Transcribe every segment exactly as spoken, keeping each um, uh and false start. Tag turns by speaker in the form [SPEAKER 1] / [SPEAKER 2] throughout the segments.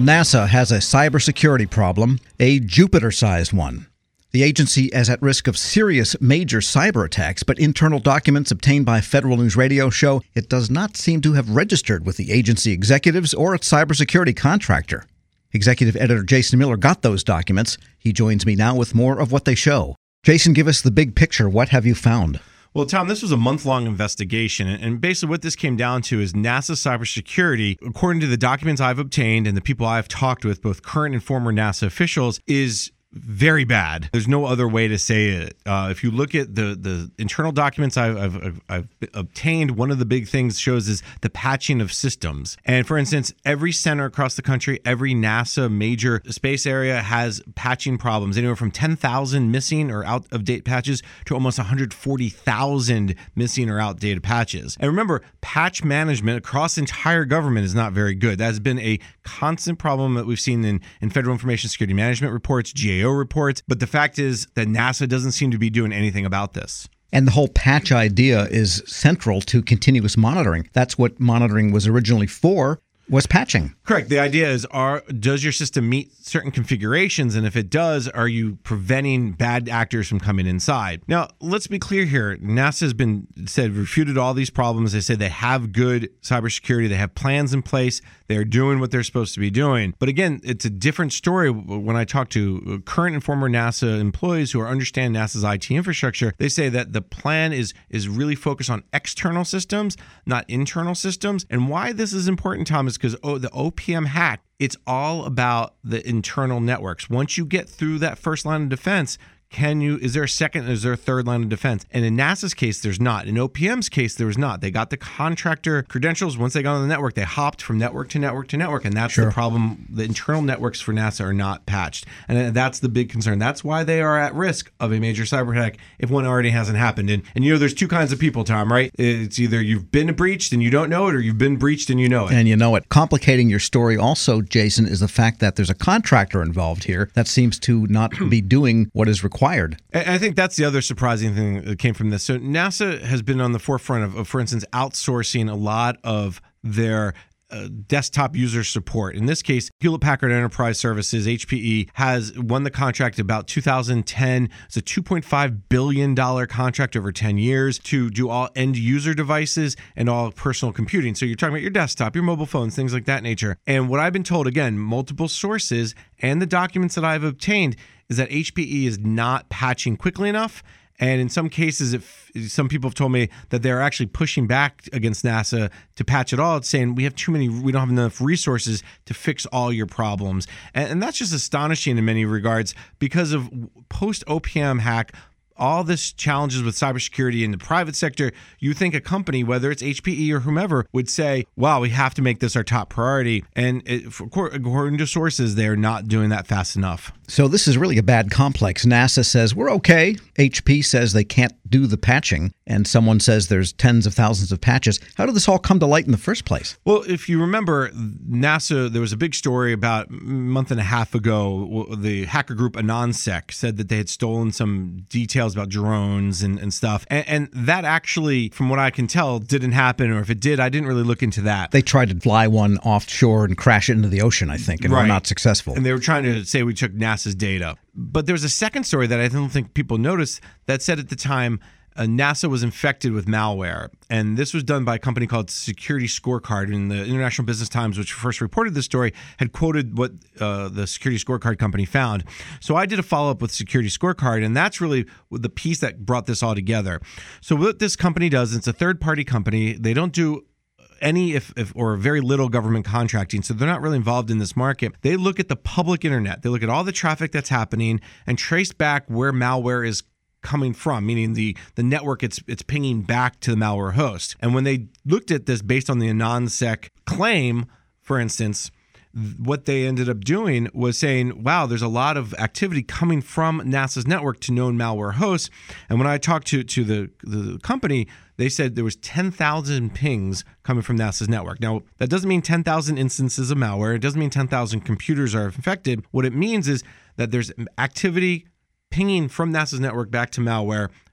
[SPEAKER 1] NASA has a cybersecurity problem, a Jupiter-sized one. The agency is at risk of serious major cyber attacks, but internal documents obtained by Federal News Radio show it does not seem to have registered with the agency executives or its cybersecurity contractor. Executive Editor Jason Miller got those documents. He joins me now with more of what they show. Jason, give us the big picture. What have you found?
[SPEAKER 2] Well, Tom, this was a month-long investigation, and basically what this came down to is NASA cybersecurity, according to the documents I've obtained and the people I've talked with, both current and former NASA officials, is very bad. There's no other way to say it. Uh, if you look at the the internal documents I've, I've, I've obtained, one of the big things shows is the patching of systems. And for instance, every center across the country, every NASA major space area has patching problems, anywhere from ten thousand missing or out-of-date patches to almost one hundred forty thousand missing or outdated patches. And remember, patch management across the entire government is not very good. That has been a constant problem that we've seen in, in Federal Information Security Management reports, G A O reports, but the fact is that NASA doesn't seem to be doing anything about this.
[SPEAKER 1] And the whole patch idea is central to continuous monitoring. That's what monitoring was originally for, was patching.
[SPEAKER 2] Correct. The idea is, are does your system meet certain configurations? And if it does, are you preventing bad actors from coming inside? Now, let's be clear here. NASA has been said refuted all these problems. They say they have good cybersecurity. They have plans in place. They're doing what they're supposed to be doing. But again, it's a different story when I talk to current and former NASA employees who are understand NASA's I T infrastructure. They say that the plan is is really focused on external systems, not internal systems. And why this is important, Tom, is because oh, the O P M hack, it's all about the internal networks. Once you get through that first line of defense, can you, is there a second, is there a third line of defense? And in NASA's case, there's not. In O P M's case, there was not. They got the contractor credentials. Once they got on the network, they hopped from network to network to network. And that's sure. the problem. The internal networks for NASA are not patched. And that's the big concern. That's why they are at risk of a major cyber attack if one already hasn't happened. And, and you know, there's two kinds of people, Tom, right? It's either you've been breached and you don't know it, or you've been breached and you know it.
[SPEAKER 1] And you know it. Complicating your story also, Jason, is the fact that there's a contractor involved here that seems to not be doing what is required.
[SPEAKER 2] I think that's the other surprising thing that came from this. So NASA has been on the forefront of, of for instance, outsourcing a lot of their uh, desktop user support. In this case, Hewlett-Packard Enterprise Services, H P E, has won the contract about two thousand ten. It's a two point five billion dollars contract over ten years to do all end-user devices and all personal computing. So you're talking about your desktop, your mobile phones, things like that nature. And what I've been told, again, multiple sources and the documents that I've obtained, is that H P E is not patching quickly enough. And in some cases, if some people have told me that they're actually pushing back against NASA to patch it all, it's saying we have too many, we don't have enough resources to fix all your problems. And, and that's just astonishing in many regards because of post-O P M hack, all this challenges with cybersecurity in the private sector. You think a company, whether it's H P E or whomever, would say, wow, we have to make this our top priority. And it, according to sources, they're not doing that fast enough.
[SPEAKER 1] So this is really a bad complex. NASA says we're okay. H P says they can't do the patching. And someone says there's tens of thousands of patches. How did this all come to light in the first place?
[SPEAKER 2] Well, if you remember, NASA, there was a big story about a month and a half ago. The hacker group AnonSec said that they had stolen some details about drones and, and stuff. And, and that actually, from what I can tell, didn't happen. Or if it did, I didn't really look into that.
[SPEAKER 1] They tried to fly one offshore and crash it into the ocean, I think, and
[SPEAKER 2] right.
[SPEAKER 1] were not successful.
[SPEAKER 2] And they were trying to say we took NASA's data. But there was a second story that I don't think people noticed that said at the time, Uh, NASA was infected with malware. And this was done by a company called Security Scorecard. And the International Business Times, which first reported this story, had quoted what uh, the Security Scorecard company found. So I did a follow-up with Security Scorecard, and that's really the piece that brought this all together. So what this company does, it's a third-party company. They don't do any if, if or very little government contracting, so they're not really involved in this market. They look at the public internet. They look at all the traffic that's happening and trace back where malware is coming from, meaning the the network it's it's pinging back to the malware host. And when they looked at this based on the AnonSec claim, for instance, what they ended up doing was saying, wow, there's a lot of activity coming from NASA's network to known malware hosts. And when I talked to, to the, the company, they said there was ten thousand pings coming from NASA's network. Now, that doesn't mean ten thousand instances of malware. It doesn't mean ten thousand computers are infected. What it means is that there's activity pinging from NASA's network back to malware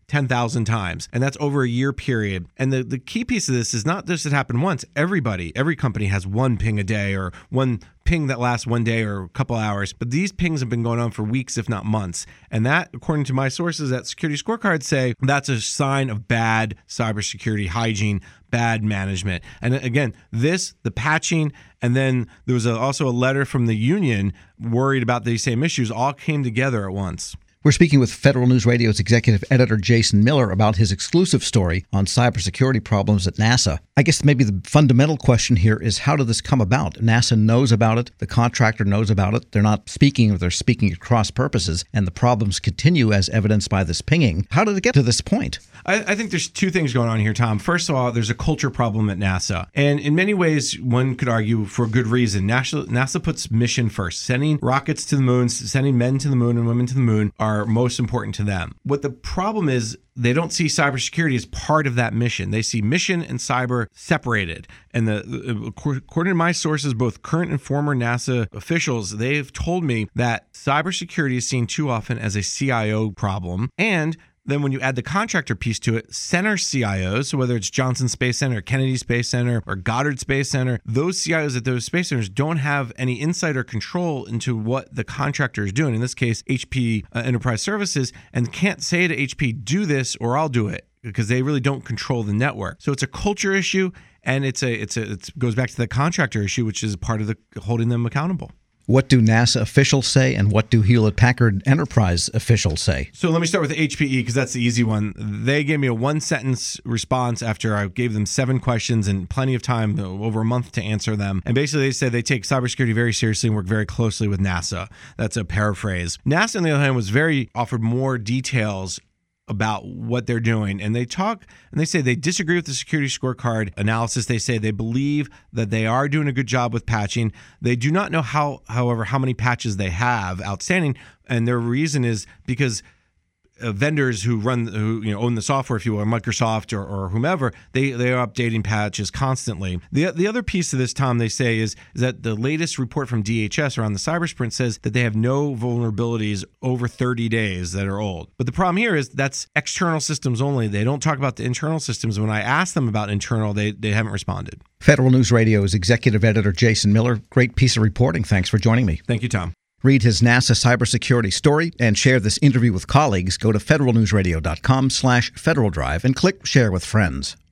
[SPEAKER 2] ten thousand times. And that's over a year period. And the, the key piece of this is not just it happened once. Everybody, every company has one ping a day or one ping that lasts one day or a couple hours. But these pings have been going on for weeks, if not months. And that, according to my sources at Security Scorecard, say that's a sign of bad cybersecurity hygiene, bad management. And again, this, the patching, and then there was a, also a letter from the union worried about these same issues, all came together at once.
[SPEAKER 1] We're speaking with Federal News Radio's executive editor, Jason Miller, about his exclusive story on cybersecurity problems at NASA. I guess maybe the fundamental question here is, how did this come about? NASA knows about it. The contractor knows about it. They're not speaking, or they're speaking at cross purposes, and the problems continue as evidenced by this pinging. How did it get to this point?
[SPEAKER 2] I, I think there's two things going on here, Tom. First of all, there's a culture problem at NASA. And in many ways, one could argue for good reason. NASA, NASA puts mission first. Sending rockets to the moon, sending men to the moon and women to the moon are most important to them. What the problem is, they don't see cybersecurity as part of that mission. They see mission and cyber separated. And the, according to my sources, both current and former NASA officials, they've told me that cybersecurity is seen too often as a C I O problem. And then when you add the contractor piece to it, center C I Os, so whether it's Johnson Space Center, Kennedy Space Center, or Goddard Space Center, those C I Os at those space centers don't have any insight or control into what the contractor is doing, in this case, H P uh, Enterprise Services, and can't say to H P, do this or I'll do it, because they really don't control the network. So it's a culture issue, and it's a it's a it goes back to the contractor issue, which is part of the holding them accountable.
[SPEAKER 1] What do NASA officials say, and what do Hewlett-Packard Enterprise officials say?
[SPEAKER 2] So let me start with H P E, because that's the easy one. They gave me a one-sentence response after I gave them seven questions and plenty of time, over a month, to answer them. And basically they said they take cybersecurity very seriously and work very closely with NASA. That's a paraphrase. NASA, on the other hand, was very offered more details about what they're doing. And they talk and they say they disagree with the security scorecard analysis. They say they believe that they are doing a good job with patching. They do not know how, however, how many patches they have outstanding. And their reason is because Uh, vendors who run, who you know own the software, if you will, Microsoft or, or whomever, they they are updating patches constantly. The the other piece of this, Tom, they say is, is that the latest report from D H S around the Cybersprint says that they have no vulnerabilities over thirty days that are old. But the problem here is that's external systems only. They don't talk about the internal systems. When I ask them about internal, they they haven't responded.
[SPEAKER 1] Federal News Radio's executive editor, Jason Miller. Great piece of reporting. Thanks for joining me.
[SPEAKER 2] Thank you, Tom.
[SPEAKER 1] Read his NASA cybersecurity story and share this interview with colleagues. Go to federal news radio dot com slash Federal Drive and click Share with Friends.